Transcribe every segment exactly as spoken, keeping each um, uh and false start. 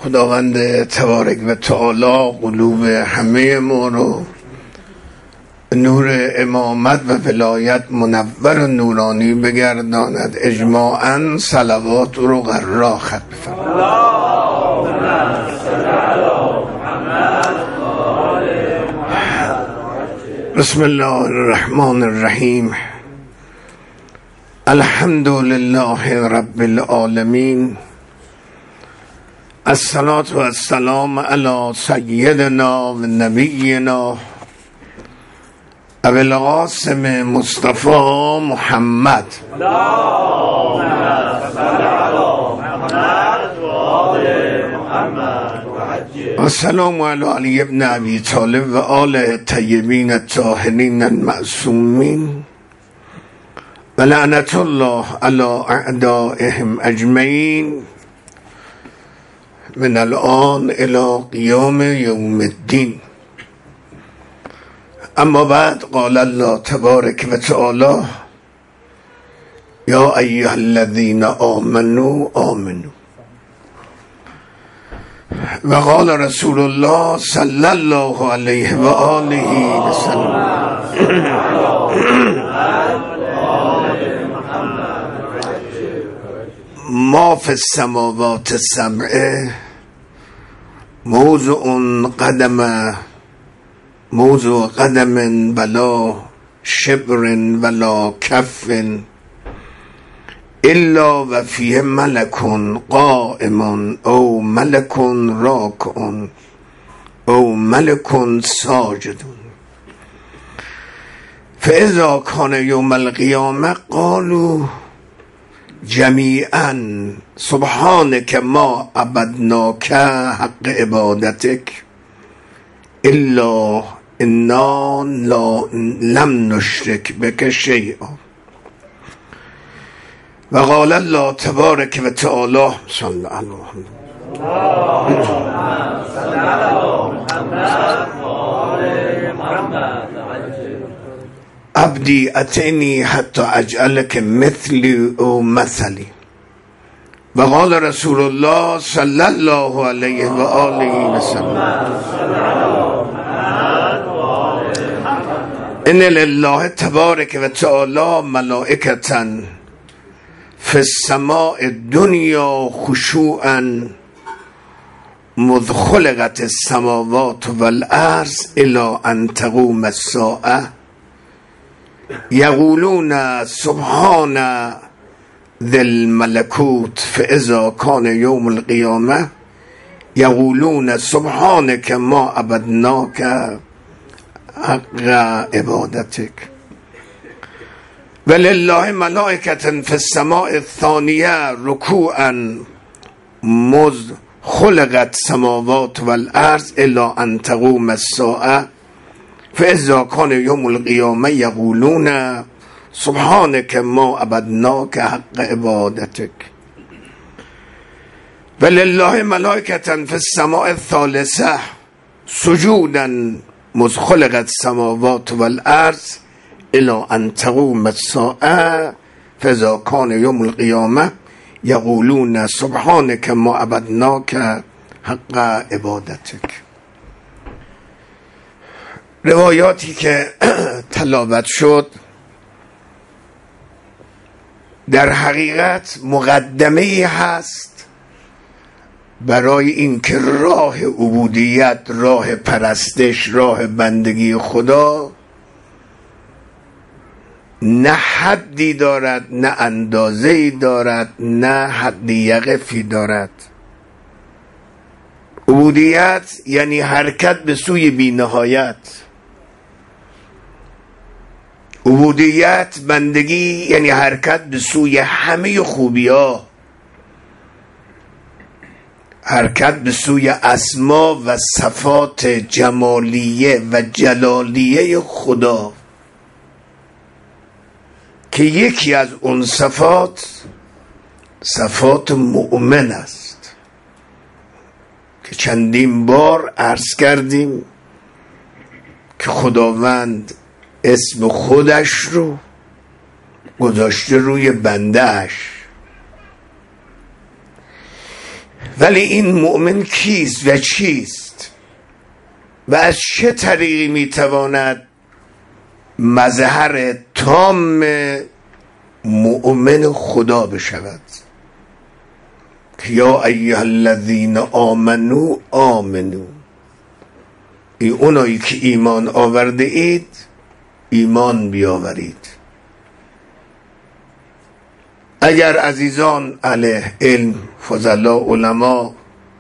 خداوند تبارک و تعالی قلوب همه ما رو نور امامت و ولایت منور و نورانی بگرداند. اجماعاً صلوات رو قرار ختم بفرمایید. بسم الله الرحمن الرحیم. الحمد لله رب العالمین. الصلاة و السلام علی سیدنا و نبینا ابی القاسم مصطفی محمد السلام علی علی ابن ابی طالب و آل طیبین الطاهرین المعصومین و لعنت الله علی اعدائهم اجمعین من الان الى قیام یوم الدین. اما بعد قال الله تبارک و تعالی یا ایها الذین آمنوا آمنوا و قال رسول الله صلی الله علیه و آله و سلم ما فی السماوات السبع موضع قدم موضع قدم ولا شبر ولا کف الا و فیه ملک قائم او ملک راکع او ملک ساجد. فاذا کان یوم القیامه قالوا جمیعا سبحانک ما عبدناک حق عبادتک الا انا لا لم نشرک بک شیئا. و قال الله تبارک و تعالی صلی الله علیه عبدی اتینی حتی اجعلک مثلی او مثلی. و قال رسول الله صلی الله علیه و آله و سلم ان لله تبارک و تعالی ملائکة فی السماء الدنیا خشوعا مذ خلقت السماوات والارض الی ان تقوم الساعه یقولون سبحان ذی الملکوت فاذا کان یوم القیامه یقولون سبحانک ما عبدناک حق عبادتک. ولله ملائکة فی السماء الثانیه رکوعا مذ خلقت السماوات والارض الی ان تقوم الساعه فاذا کان یوم القیامه یقولون سبحانک ما عبدناک حق عبادتک. ولله ملائکة فی السماء الثالثه سجودا مذ خلقت السماوات والارض الی ان تقوم الساعه فاذا کان یوم القیامه یقولون سبحانک ما عبدناک حق عبادتک. روایاتی که تلاوت شد در حقیقت مقدمه هست برای این که راه عبودیت، راه پرستش، راه بندگی خدا نه حدی دارد، نه اندازه‌ای دارد، نه حد یقفی دارد. عبودیت یعنی حرکت به سوی بی نهایت. عبودیت، بندگی یعنی حرکت به سوی همه خوبی ها، حرکت به سوی اسما و صفات جمالیه و جلالیه خدا که یکی از اون صفات صفات مؤمن است که چندین بار عرض کردیم که خداوند اسم خودش رو گذاشته روی بندهش ولی این مؤمن کیست و چیست و از چه طریقی میتواند مظهر تام مؤمن خدا بشود؟ یا ایها الذین آمنو آمنو، ای اونایی که ایمان آورده اید ایمان بیاورید. اگر عزیزان اهل علم، فضلا، علما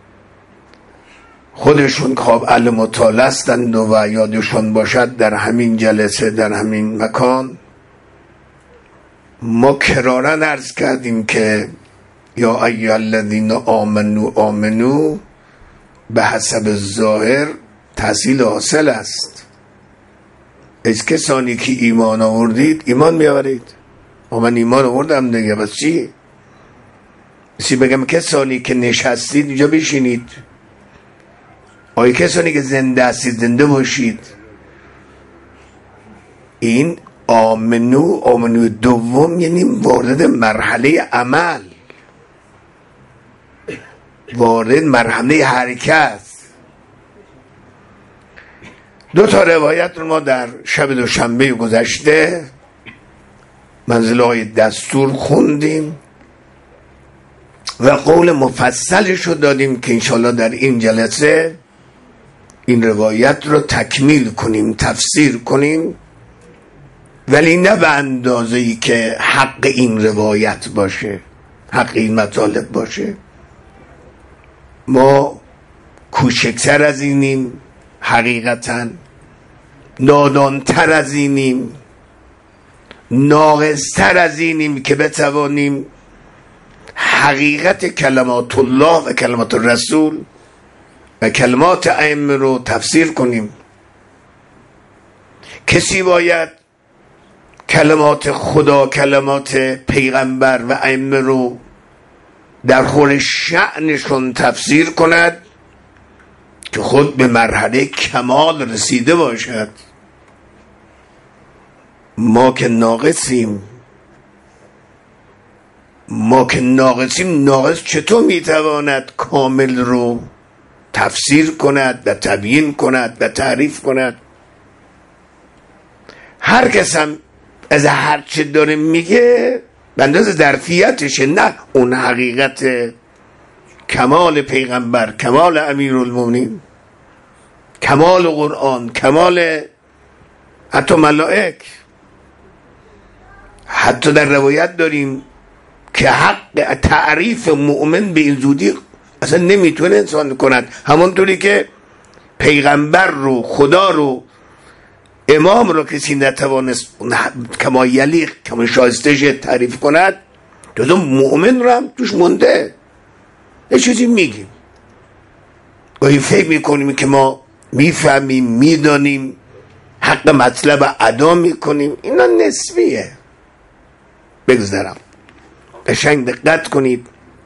خودشون خواب اهل مطالعه هستند و یادشون باشد در همین جلسه، در همین مکان ما کرارا عرض کردیم که یا ایها الذین آمنو آمنو به حسب ظاهر تحصیل حاصل است. از کسانی که ایمان آوردید ایمان میآورید. من ایمان آوردم دیگه، بس چی؟ بسی بگم کسانی که نشستید اینجا بشینید، آیا کسانی که زنده هستید زنده باشید. این آمنو، آمنو دوم یعنی وارد مرحله عمل، وارد مرحله حرکت. دو تا روایت رو ما در شب دوشنبه گذشته منزله های دستور خوندیم و قول مفصلش رو دادیم که انشالله در این جلسه این روایت رو تکمیل کنیم، تفسیر کنیم، ولی نه به اندازه‌ای که حق این روایت باشه، حق این مطالب باشه. ما کوچکتر از اینیم، حقیقتا نادانتر از اینیم، ناقصتر از اینیم که بتوانیم حقیقت کلمات الله و کلمات الرسول و کلمات ائمه رو تفسیر کنیم. کسی باید کلمات خدا، کلمات پیغمبر و ائمه رو در خور شأنشون تفسیر کند که خود به مرحله کمال رسیده باشد. ما که ناقصیم، ما که ناقصیم، ناقص چطور میتواند کامل رو تفسیر کند و تبیین کند و تعریف کند؟ هر کس هم از هر چه داره میگه به اندازه ظرفیتشه، نه اون حقیقت کمال پیغمبر، کمال امیرالمومنین، کمال قرآن، کمال حتی ملائک. حتی در روایت داریم که حق تعریف مؤمن به این زودی اصلا نمیتونه انسان کند، همونطوری که پیغمبر رو، خدا رو، امام رو کسی نتوانست کما یلیق، کما شایستش تعریف کند، جزو مؤمن رو هم توش مونده. یه چیزی میگیم، گاهی فکر میکنیم که ما میفهمیم، میدانیم، حق مطلب ادا میکنیم. اینا نسبیه. بگذارم قشنگ دقت کنید.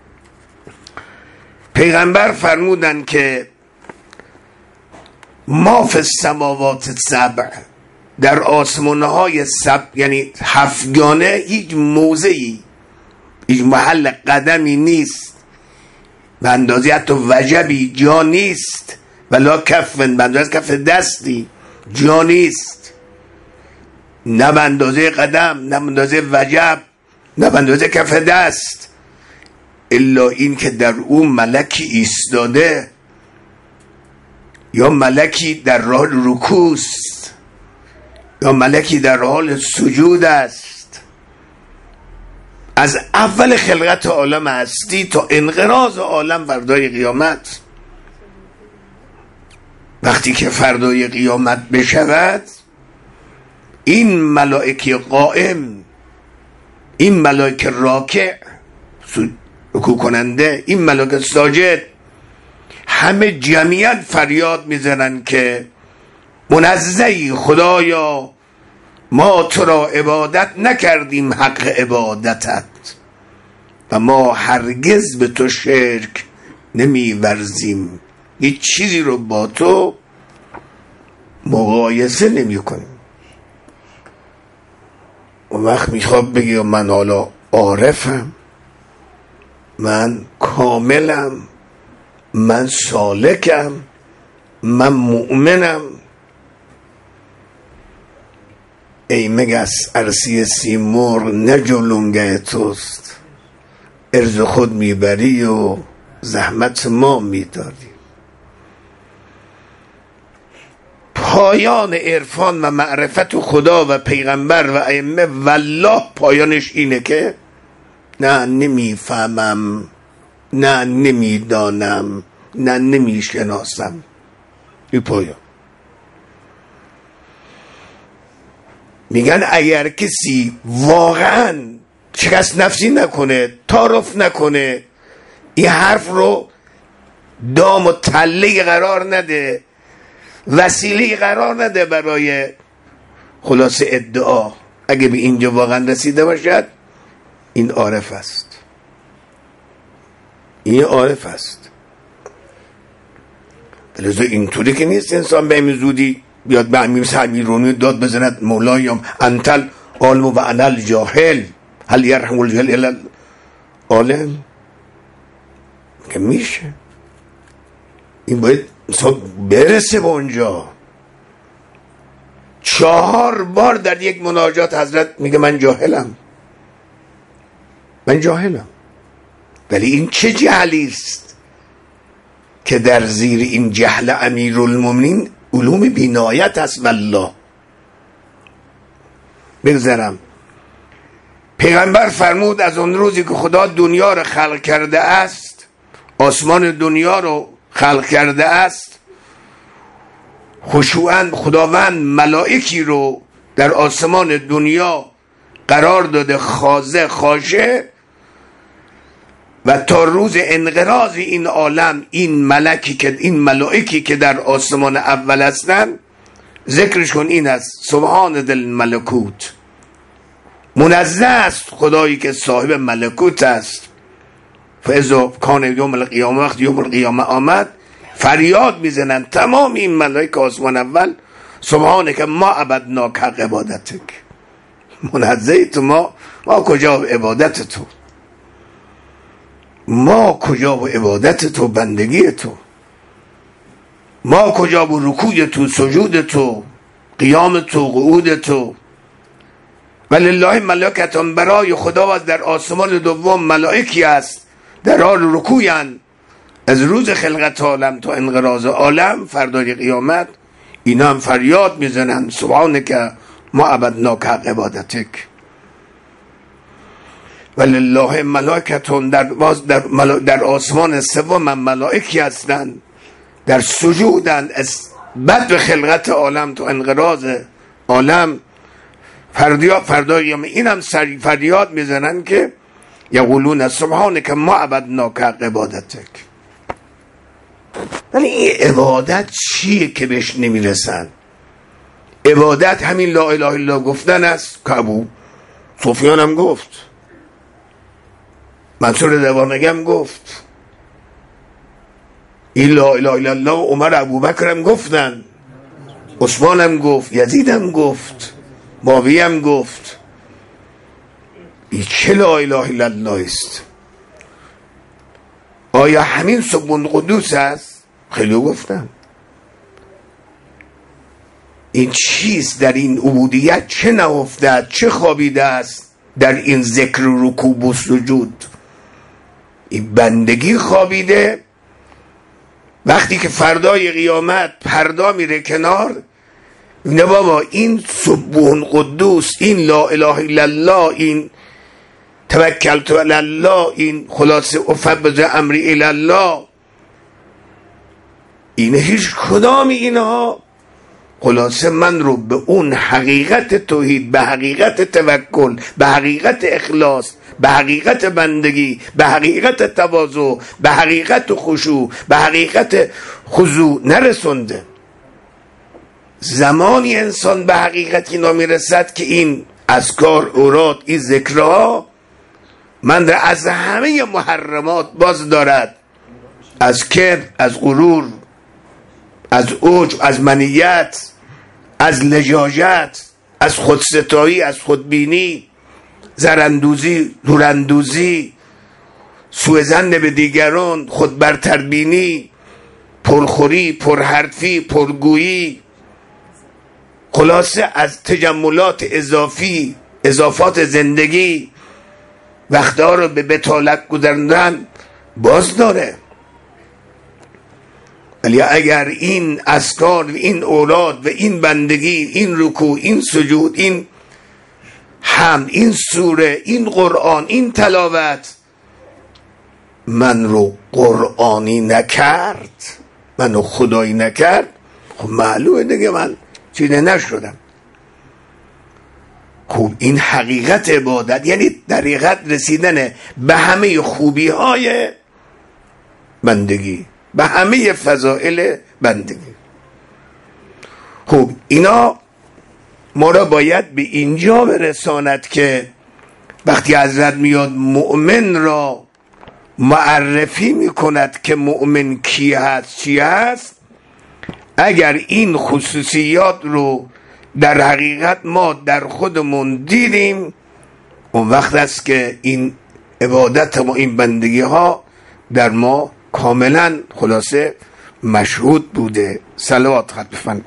پیغمبر فرمودن که ما فی السماوات السبع، در آسمانهای سبع یعنی هفتگانه هیچ موضعی، هیچ محل قدمی نیست به اندازه حتی وجبی جا نیست، ولا کفن، به اندازه کف دستی جا نیست، نه به اندازه قدم، نه به اندازه وجب، نه به اندازه کف دست، الا این که در اون ملکی ایستاده، یا ملکی در راه رکوع است، یا ملکی در حال سجود است. از اول خلقت عالم هستی تا انقراض عالم فردای قیامت، وقتی که فردای قیامت بشود، این ملائکه قائم، این ملائکه راکع رکوع کننده، این ملائکه ساجد، همه جمعیت فریاد میزنن که منزهی خدایا، ما تو را عبادت نکردیم حق عبادتت و ما هرگز به تو شرک نمیورزیم، هیچ چیزی رو با تو مقایسه نمی کنیم. و وقت میخواد بگی من حالا عارفم، من کاملم، من سالکم، من مؤمنم. ای مگس عرصی سیمرغ نه جلونگه توست، ارز خود میبری و زحمت ما میداری. پایان عرفان و معرفت خدا و پیغمبر و ائمه والله پایانش اینه که نه نمیفهمم، نه نمیدانم، نه نمیشناسم. این پایان. میگن اگر کسی واقعا شکست نفسی نکنه، تعارف نکنه، این حرف رو دام و تله قرار نده، وسیله قرار نده برای خلاصه ادعا، اگه به اینجا واقعا رسیده باشد، این عارف است. این عارف است. لذا اینطوری که نیست انسان به همین زودی بیاد به همین سمیرونی داد بزند مولایم انتل عالم و انل جاهل هل یرحم الجهل الا عالم. که میشه این باید انسان برسه به اونجا. چهار بار در یک مناجات حضرت میگه من جاهلم، من جاهلم. ولی این چه جهلی است که در زیر این جهل امیرالمومنین علوم بینایت است. والله بگذارم پیغمبر فرمود از اون روزی که خدا دنیا رو خلق کرده است، آسمان دنیا رو خلق کرده است، خشوعاً خداوند ملائکی رو در آسمان دنیا قرار داده خاضع خاشع، و تا روز انقراض این عالم این ملکی که این ملائکی که در آسمان اول هستن، ذکرش کن این است سبحان دل ملکوت، منزه است خدایی که صاحب ملکوت است. فاذا کان یوم القیامه، وقت یوم القیامه آمد، فریاد میزنن تمام این ملائکه آسمان اول سبحانه که ما عبدناک حق عبادتک، منزه تو ما، ما کجا و عبادت تو، ما کجا و عبادت تو، بندگی تو، ما کجا و رکوع تو، سجود تو، قیام تو، قعود تو. ولله ملائکتون، برای خدا در آسمان دوم ملائکی است در حال رکوعن از روز خلقت عالم تا انقراض عالم فردای قیامت. اینا هم فریاد میزنن سبحانک ما عبدناک حق عبادتک. ولله ملائکتون، در, در, در آسمان سوم ملائکی هستند در سجودن از بعد خلقت عالم تا انقراض عالم. فردای قیامت این هم فریاد میزنن که یقولون سبحانک ما عبدناک حق عبادتک. ولی این عبادت چیه که بهش نمیرسن؟ عبادت همین لا اله الا الله گفتن است که ابو سفیان هم گفت، منصور دوانگم گفت، این لا اله الا الله عمر ابوبکر هم گفتن، عثمان هم گفت، یزید هم گفت، معاویه هم گفت. این چه لا اله الا الله است؟ آیا همین سبحان قدوس است؟ خیلی گفتن. این چیست در این عبودیت؟ چه نهفته، چه خوابیده است در این ذکر و رکوع و سجود؟ این بندگی خوابیده. وقتی که فردای قیامت پردا میره کنار، نه بابا این سبحان قدوس، این لا اله الا الله، این توکلت علی الله، این خلاصه افوض امری الی الله، این هیچ کدام اینها خلاصه من رو به اون حقیقت توحید، به حقیقت توکل، به حقیقت اخلاص، به حقیقت بندگی، به حقیقت تواضع، به حقیقت خشوع، به حقیقت خضوع نرسونده. زمانی انسان به حقیقتی نمیرسد که این اذکار، اوراد، این ذکرها من را از همه محرمات باز دارد، از کبر، از غرور، از عجب، از منیت، از لجاجت، از خودستایی، از خودبینی، زرندوزی، دوراندوزی، سوء ظن به دیگران، خود برتربینی، پرخوری، پرحرفی، پرگویی، خلاصه از تجملات اضافی، اضافات زندگی وقتها رو به بطالت گذراندن باز داره. ولی اگر این اذکار، این اوراد و این بندگی، این رکوع، این سجود، این حمد، این سوره، این قرآن، این تلاوت من رو قرآنی نکرد، منو خدایی نکرد، خب معلومه دیگه من چیزی نشدم. خب این حقیقت عبادت، یعنی در حقیقت رسیدن به همه خوبی های بندگی، به همه فضائل بندگی. خب اینا ما را باید به اینجا برساند که وقتی حضرت میاد مؤمن را معرفی میکند که مؤمن کی هست، چی هست، اگر این خصوصیات رو در حقیقت ما در خودمون دیدیم، اون وقت است که این عبادت و این بندگی ها در ما کاملا خلاصه مشهود بوده. صلوات خط بفرمایید.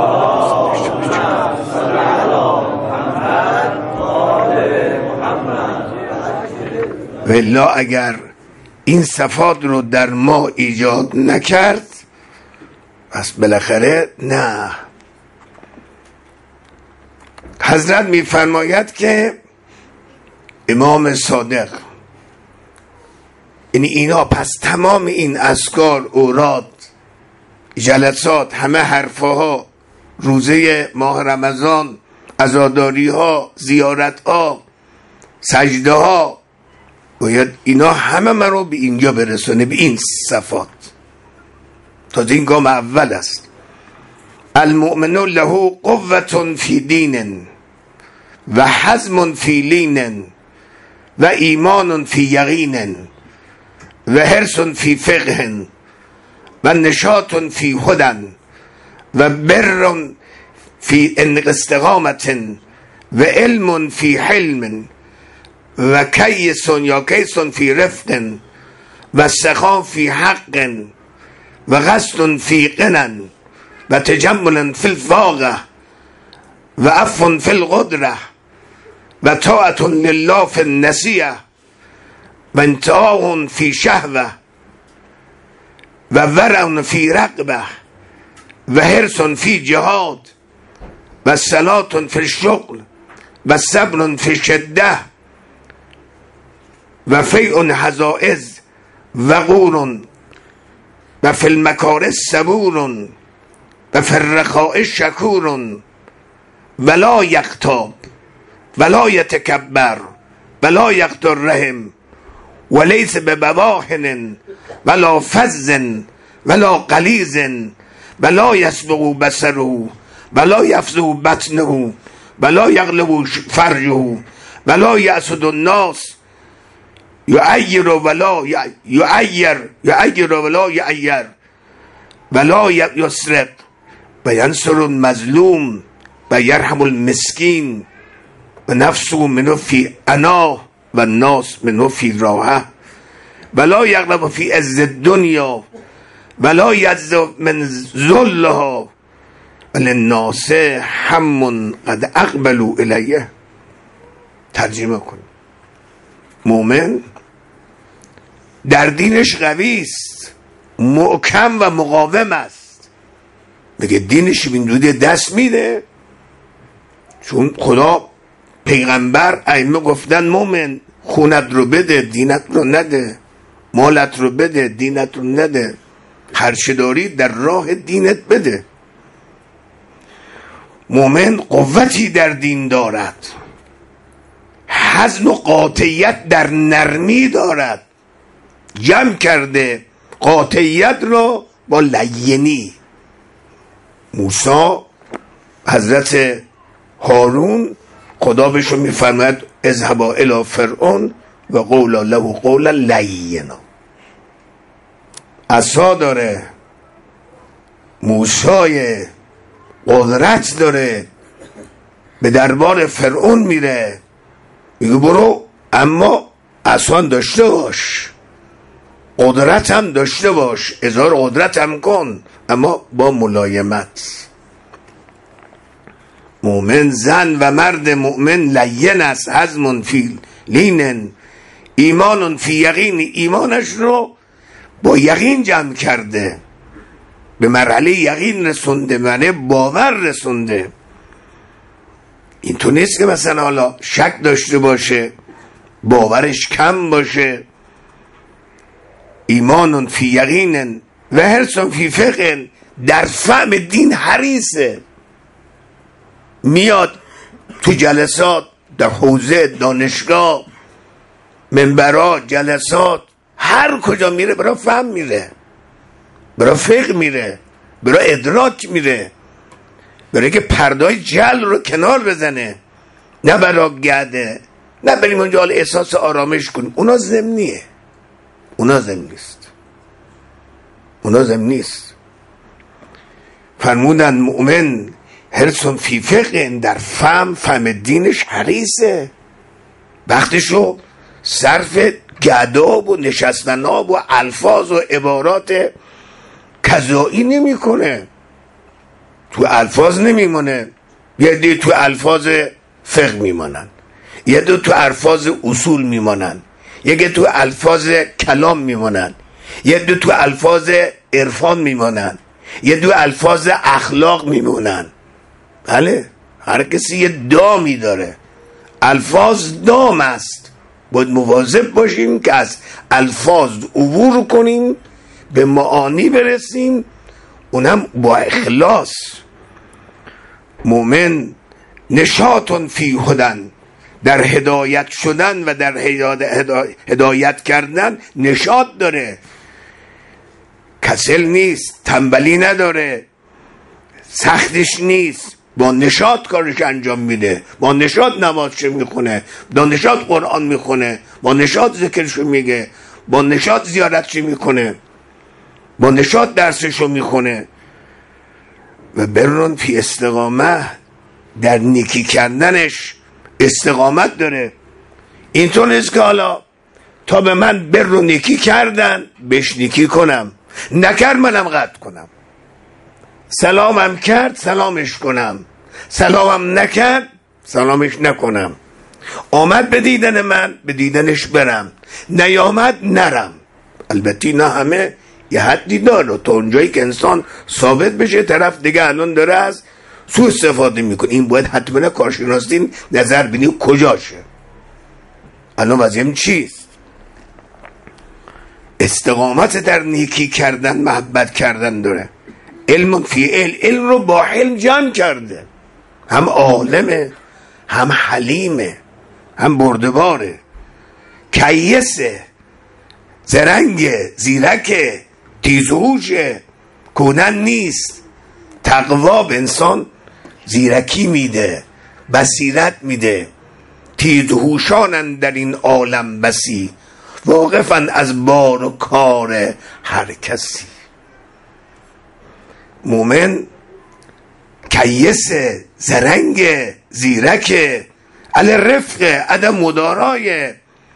والله اگر این صفات رو در ما ایجاد نکرد پس بالاخره نه. حضرت میفرماید که امام صادق، یعنی اینا پس تمام این اذکار، اوراد، جلسات، همه حرفها، روزه ماه رمضان، عزاداری ها، زیارت ها، سجده ها، باید اینا همه من رو به اینجا برسونه، به این صفات. تا این گام اول است. المؤمن له قوة فی دین و حزم فی لین و ایمان فی یقین و حرص فی فقه و نشاط فی هدى و بر فی استقامت و علم فی حلم و کیس یا کیس فی رفق و سخا فی حق و غسل فی غنى و تجمل فی الواقع و عفو فی القدره و طاعت لله فی النسیه و انتهاء فی شهوه و ورع فی رغبه و حرص فی جهاد و صلاة فی الشغل و صبر فی شده و فیء حزائز وقور و فی المکاره صبور و فی الرخاء شکور ولا یغتاب ولا یتکبر ولا یقطع الرحم ولیس ببواهن ولا فظ ولا غلیظ ولا یسبق بصره ولا یفزع بطنه ولا یغلب فرجه ولا یحسد الناس یعیر ولا یعیر یعیر ولا یعیر ولا یسرق و ینصر المظلوم و یرحم المسکین و نفسه منه فی انا و الناس منه فی راحه ولا یغلب فی عز الدنیا ولا یعز من ذلها وللناس هم قد اقبلوا الیه. ترجمه کن. مومن در دینش قوی است، محکم و مقاوم است. میگه دینش این دوده دست میده، چون خدا پیغمبر ائمه گفتن مومن خونت رو بده دینت رو نده، مالت رو بده دینت رو نده، هر چه داری در راه دینت بده. مومن قوتی در دین دارد، حزم و قاطعیت در نرمی دارد. جمع کرده قاطعیت رو با لینی. موسی حضرت هارون خدا بهشون میفرماید اذهبا الی فرعون و قولا له قولا لینا. عصا داره، موسی قدرت داره، به دربار فرعون میره، میگه برو اما عصا داشته باش، قدرت هم داشته باش، اظهار قدرت هم کن، اما با ملایمت. مؤمن زن و مرد مؤمن لین است، حزم فی لینن، ایمان فی یقین، ایمانش رو با یقین جمع کرده، به مرحله یقین رسونده، معنی باور رسونده. این تو نیست که مثلا حالا شک داشته باشه، باورش کم باشه. ایمان فی یقین و حرص فی فقه، در فهم دین حریصه، میاد تو جلسات، در حوزه دانشگاه، منبرات، جلسات، هر کجا میره برای فهم میره، برای فقه میره، برای ادراک میره، برای که پردای جهل رو کنار بزنه، نه برای گده، نه بریم اونجا حال احساس آرامش کنیم. اونا ضمنیه، اونا ضمن نیست، اونا ضمن نیست. فرمودن مؤمن حرص فی فقه، در فهم فهم دینش حریصه، وقتشو صرف گداب و نشستناب و الفاظ و عبارات کذایی نمی کنه، تو الفاظ نمیمونه. یه دی تو الفاظ فقه میمانن، یه دو تو الفاظ اصول میمانن، یه تو الفاظ کلام میمانن، یه دو تو الفاظ عرفان میمانن، یه دو الفاظ اخلاق میمونن. بله، هر کسی یه دامی داره، الفاظ دام است، باید مواظب باشیم که از الفاظ عبور کنیم، به معانی برسیم، اونم با اخلاص. مؤمن نشاطن فی هدن، در هدایت شدن و در هدایت کردن نشاط داره، کسل نیست، تنبلی نداره، سختش نیست، با نشاط کارش انجام میده، با نشاط نمازشو میخونه، با نشاط قرآن میخونه، با نشاط ذکرشو میگه، با نشاط زیارتشو میکنه، با نشاط درسشو میخونه. و برون فی استقامه، در نیکی کردنش استقامت داره. اینطور نیست که حالا تا به من بر رو نیکی کردن بهش نیکی کنم، نکرد منم قطع کنم، سلامم کرد سلامش کنم، سلامم نکرد سلامش نکنم، آمد به دیدن من به دیدنش برم، نیامد نرم. البته نه همه یه حدی داره، تا اونجایی که انسان ثابت بشه طرف دیگه الان داره از سوء استفاده میکنه، این باید حتما کارشناسین نظر بینی کجاشه، الان وضعیم چیست. استقامت در نیکی کردن، محبت کردن داره. علم فی علم، علم رو با علم جمع کرده، هم عالمه، هم حلیمه، هم بردباره، کیسه، زرنگه، زیرکه، تیزهوشه، کودن نیست. تقوا به انسان زیرکی میده، بصیرت میده. تیزهوشانن در این عالم بسی، واقفن از بار و کار هر کسی. مومن کیسه، زرنگه، زیرکه، علی رفق، عدم مدارای،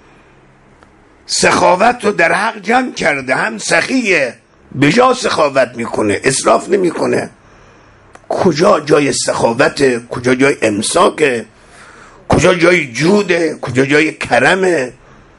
سخاوت رو در حق جمع کرده، هم سخیه، به جا سخاوت میکنه، اسراف نمیکنه. کجا جای سخاوته، کجا جای امساکه، کجا جای جوده، کجا جای کرمه.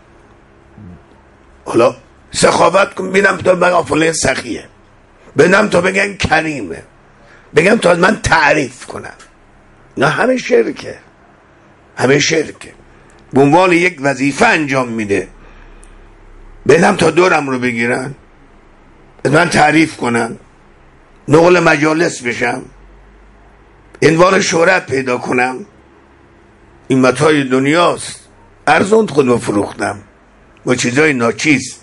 حالا سخاوت کن بینم تا بگم فلان سخیه، بینم تا بگن کریمه، بگم تا من تعریف کنم. نه، همه شرکه، همه شرکه. به عنوان یک وظیفه انجام میده، بینم تا دورم رو بگیرن، من تعریف کنن، نقل مجالس بشم، عنوان شهرت پیدا کنم. این متاع دنیاست، ارزوند خودم فروختم با چیزای ناچیز.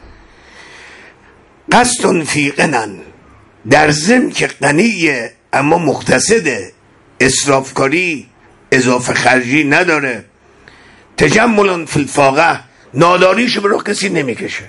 قصد فی غنن، در ضمن که غنیه اما مقتصده، اسرافکاری، اضافه خرجی نداره. تجمل فی الفاقه، ناداریش به رخ کسی نمیکشه،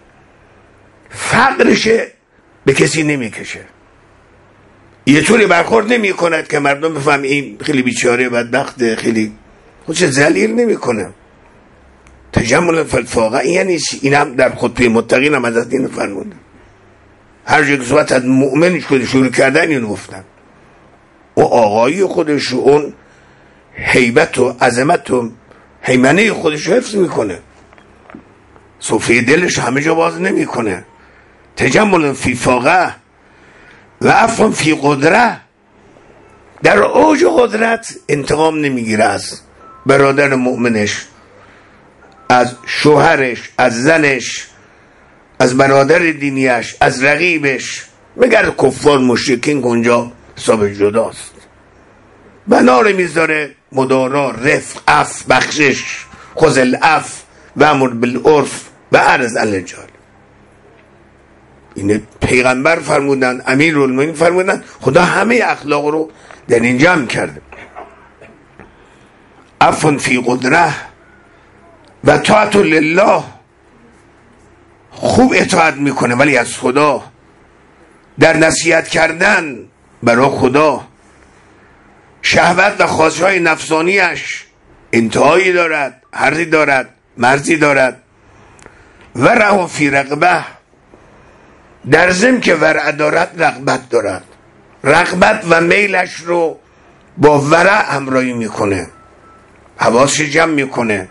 فقرش به کسی نمیکشه، یه طوری برخورد نمی کند که مردم بفهم این خیلی بیچاره بدبخته، خیلی خودش ذلیل نمی کنه. تجمل فی الفاقه یعنی این هم در خطبه متقین هم از این فرمود. هر جا که صحبت از مؤمن شروع کردن اینو گفتن و آقایی خودش اون هیبت و عظمت و هیمنه خودش حفظ میکنه، صفحه دلش همه جا باز نمیکنه. تجمل فی فاقه و عفو فی قدره، در اوج قدرت انتقام نمیگیره از برادر مؤمنش، از شوهرش، از زنش، از برادر دینیش، از رقیبش، مگر کفار مشرکین اونجا حساب جداست. بنار میذاره مدارا، رفق، عفو، بخشش، خذ العفو و امر بالعرف و اعرض عن الجاهل. این پیغمبر فرمودن، امیرالمومنین فرمودن، خدا همه اخلاق رو در این جمع کرده. عفو فی قدره و طاعت لله، خوب اطاعت میکنه ولی از خدا، در نصیحت کردن برای خدا. شهوت و خواستهای نفسانیش انتهایی دارد، حدی دارد، مرزی دارد. ورع فی رغبه، در ضمن که ورع دارد رغبت دارد، رغبت و میلش رو با ورع همراهی میکنه، حواسش جمع میکنه.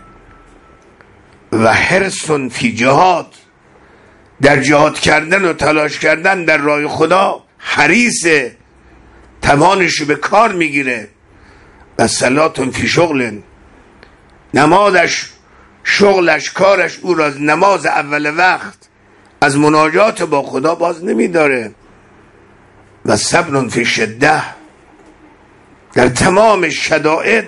و حرص فی جهاد، در جهاد کردن و تلاش کردن در راه خدا حریصه، توانش به کار میگیره. و صلات فی شغل، نمازش، شغلش، کارش او را نماز اول وقت از مناجات با خدا باز نمیداره. و صبر فی شده، در تمام شدائد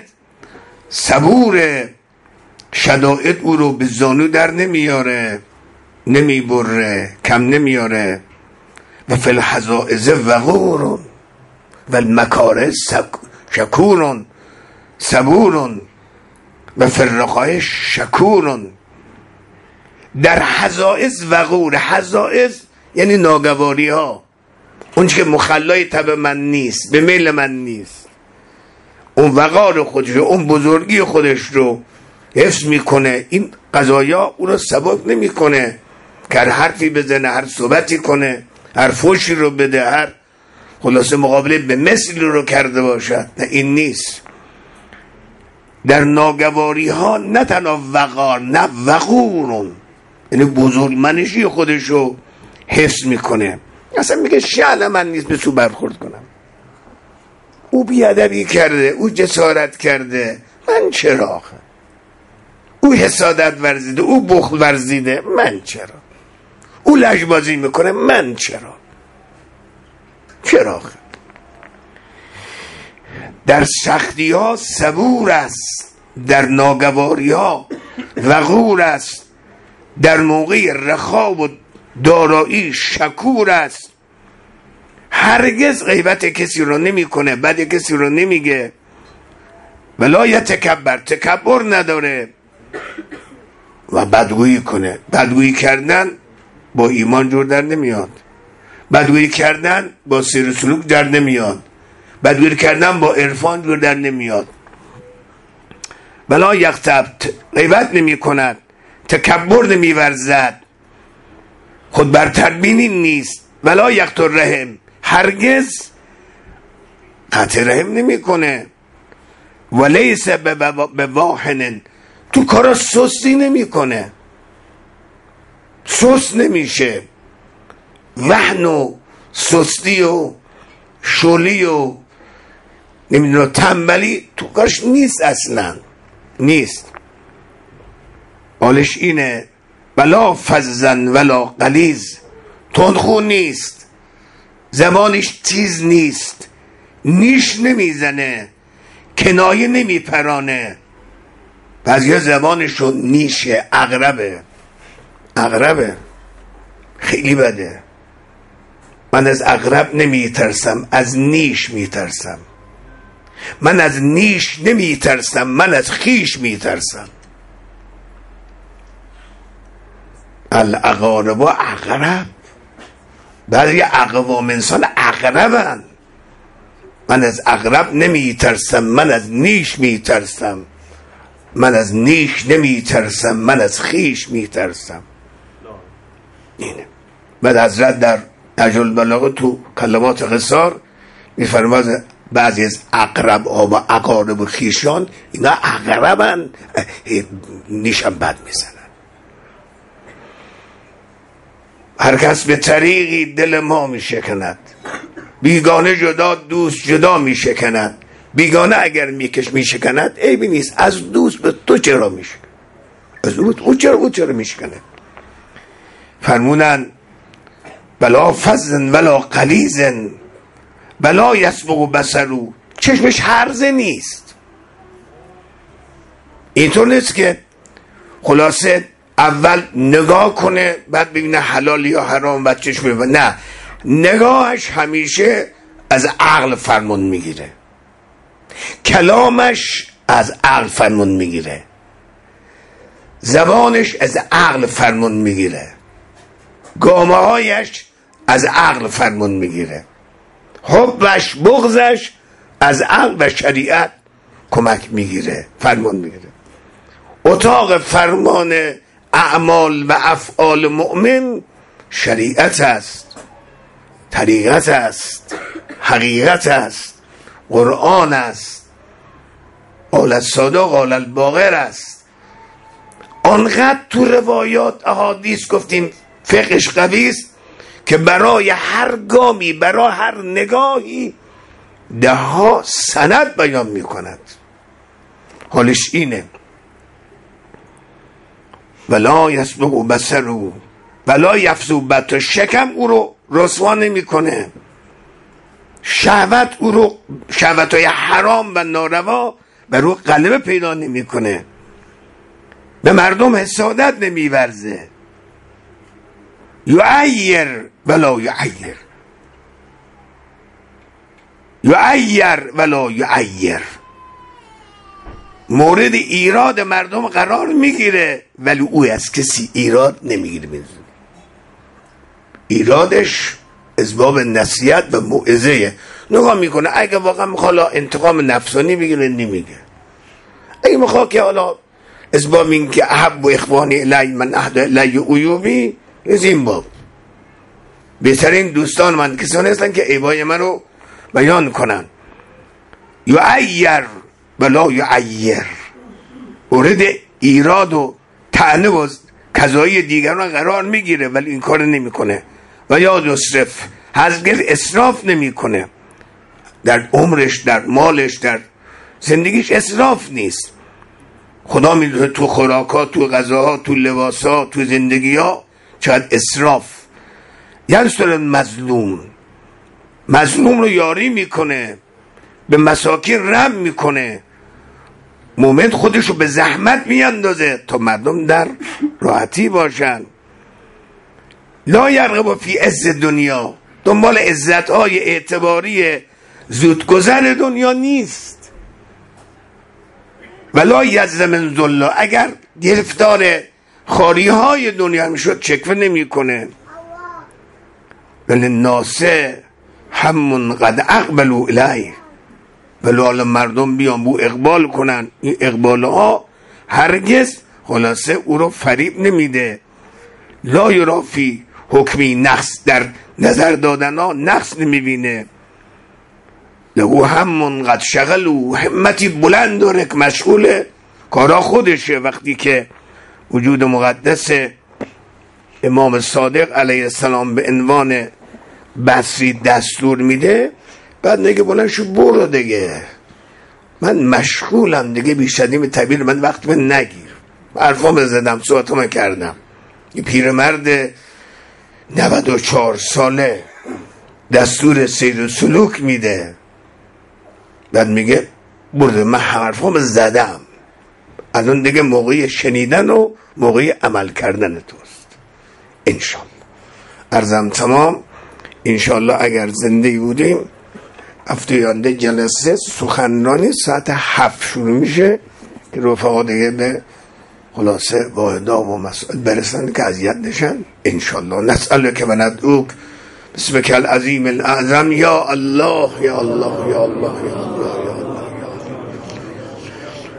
صبور، شدائد او رو به زانو در نمیاره، نمیبره، کم نمیاره. و فی الحزائز وقور و المکاره شکور صبور و فی الرخای شکور. در حزائز وقور، حزائز یعنی ناگواری ها، اون که مخلای طب من نیست، به میل من نیست، اون وقار خودش رو، اون بزرگی خودش رو حفظ میکنه. این قضایا اون رو سبک نمیکنه که هر حرفی بزنه، هر صحبتی کنه، هر فوشی رو بده، هر خلاصه مقابله به مثلی رو کرده باشد. نه، این نیست. در ناگواری ها نه تنها وقار، نه وقورون، یعنی بزرگمنشی خودش رو حفظ میکنه. اصلا میگه شأن من نیست به تو برخورد کنم، او بیادبی کرده، او جسارت کرده، من چرا آخه؟ او حسادت ورزیده، او بخل ورزیده، من چرا؟ او لجبازی میکنه، من چرا؟ چرا آخه؟ در سختی ها صبور است، در ناگواری ها وقور است، در موقع رخا و دارایی شکور است. هرگز غیبت کسی رو نمی کنه، بد کسی رو نمیگه. ولا یتکبر، تکبر نداره. و بدگویی کنه، بدگویی کردن با ایمان جور در نمیاد، بدگویی کردن با سیر سلوک در نمیاد، بدگویی کردن با عرفان جور در نمیاد. ولا یغتب، غیبت نمی کند، تکبر نمی ورزد، خود برتربینی نیست. ولا یقطع رحم، هرگز قطع رحم نمی کنه. ولیس بواهن، تو کارا سستی نمی کنه، سست نمیشه. وهن و سستی و شلی و نمیدونم تنبلی تو کارش نیست، اصلا نیست. حالش اینه. ولا فزن ولا غلیظ، تندخو نیست، زبانش تیز نیست، نیش نمیزنه، کنایه نمیپرانه. بعضی زبانشون نیشه، عقربه، عقربه خیلی بده. من از عقرب نمیترسم، از نیش میترسم. من از نیش نمیترسم، من از خیش میترسم. العقارب و عقرب، بعضی اقوام انسان عقربن. من از عقرب نمیترسم، من از نیش میترسم. من از نیش نمی ترسم، من از خیش می ترسم. اینه. بعد حضرت در نهج البلاغه تو کلمات قصار میفرماد بعضی از اقرب ها و اقارب و خیشان اینا اقربن، نیشم بد میزنن. هر کس به طریقی دل ما میشکند، بیگانه جدا دوست جدا میشکند. بیگانه اگر میکش میشکند عیبی نیست، از دوست به تو چرا میشکند؟ از دوست او چرا او چرا میشکند؟ فرمونن بلا فزن ولا قلیزن بلا یسبق بصرو، چشمش هرزه نیست. اینطور نیست که خلاصه اول نگاه کنه بعد ببینه حلال یا حرام بعد چشم ببینه، نه، نگاهش همیشه از عقل فرمان میگیره، کلامش از عقل فرمان میگیره، زبانش از عقل فرمان میگیره، گامه هایش از عقل فرمان میگیره، حبش بغضش از عقل و شریعت کمک میگیره، فرمان میگیره. اتاق فرمان اعمال و افعال مؤمن شریعت است، طریقت است، حقیقت است، قرآن است، قال الصادق قال الباقر است. آنقدر تو روایات احادیث گفتیم فقهش قوی است که برای هر گامی، برای هر نگاهی ده ها سند بیان می کند. حالش اینه ولا یسبق بصره ولا یفزو بط، شکم او رو رسوا نمی کنه، شهوت او رو، شهوت های حرام و ناروا بر او غلبه پیدا نمی کنه، به مردم حسادت نمی ورزه، یعیر ولا یعیر، یعیر ولا یعیر، مورد ایراد مردم قرار میگیره ولی او از کسی ایراد نمیگیره. ایرادش از باب نصیحت و موعظه نگاه میکنه. اگه واقعا میخواد انتقام نفسانی بگیره نمیگه، اگه میخواد که حالا از باب این که احب و اخوانی الی من اهد الی عیوبی، از این باب بهترین دوستان من کسانی هستن که عیبای من رو بیان کنن. یعیر ولا یعیر، مورد ایراد و طعنه و قضایی دیگران قرار میگیره ولی این کار نمیکنه. و یا یسرف، هرگز اسراف نمیکنه در عمرش، در مالش، در زندگیش اسراف نیست. خدا میدونه تو خوراکات، تو غذاها، تو لباسها، تو زندگیها چقدر اسراف. ینصر مظلوم، مظلوم رو یاری میکنه، به مساکین رحم میکنه، مومن خودش رو به زحمت میاندازه تا مردم در راحتی باشن. لا یرغب فی عز دنیا، دنبال عزت‌های اعتباری زودگذر دنیا نیست. ولا یجز من ذل، اگر گرفتار خاری‌های دنیا میشد چکوه نمیکنه. ولی ناسه همون قد اقبلوا الیه، ولی حالا مردم بیان بو اقبال کنن، این اقبال ها هرگز خلاصه او رو فریب نمیده. لا یرافی حکمی نقص، در نظر دادن ها نقص نمیبینه. لهو همون قد شغل، و همتی بلند داره که مشغول کارا خودشه. وقتی که وجود مقدس امام صادق علیه السلام به عنوان بصری دستور میده، بعد نگه بلند شو برو دیگه، من مشغولم دیگه، بیشتریم تعبیر من وقت من نگیر، حرفام زدم، صحبتام کردم. این پیرمرد نود و چهار ساله دستور سیر و سلوک میده، بعد میگه برده من حرفام زدم، الان دیگه موقعی شنیدن و موقعی عمل کردن توست. انشالله عرضم تمام. انشالله اگر زنده بودیم هفته آینده جلسه سخنرانی ساعت هفت شروع میشه که رفقا دیگه به خلاصه واحدا و مسائل برسن که اذیت نشن. انشالله نسألک و ندعوک بسمک العظیم الاعظم. یا الله یا الله یا الله یا الله یا الله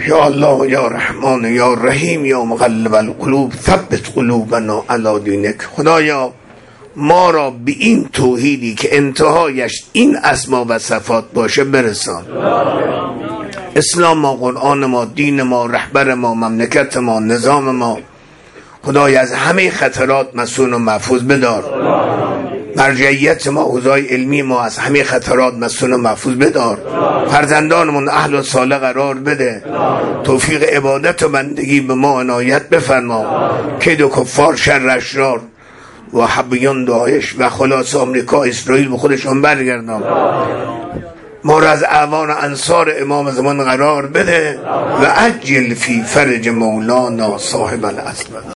یا الله یا رحمان یا رحیم یا مقلب القلوب ثبت قلوبنا علی دینک. خدایا ما را به این توحیدی که انتهایش این اسما و صفات باشه برسان. اسلام ما، قرآن ما، دین ما، رهبر ما، مملکت ما، نظام ما خدای از همه خطرات مسون و محفوظ بدار. مرجعیت ما، حوزه‌های علمی ما از همه خطرات مسون و محفوظ بدار. فرزندانمون اهل و صالح قرار بده. توفیق عبادت و بندگی به ما عنایت بفرما. کید و کفار، شر اشرار و حبیان داعش و خلاص آمریکا اسرائیل به خودشون برگردان. ما را از اعوان و انصار امام زمان قرار بده و عجل فی فرج مولانا صاحب العصر.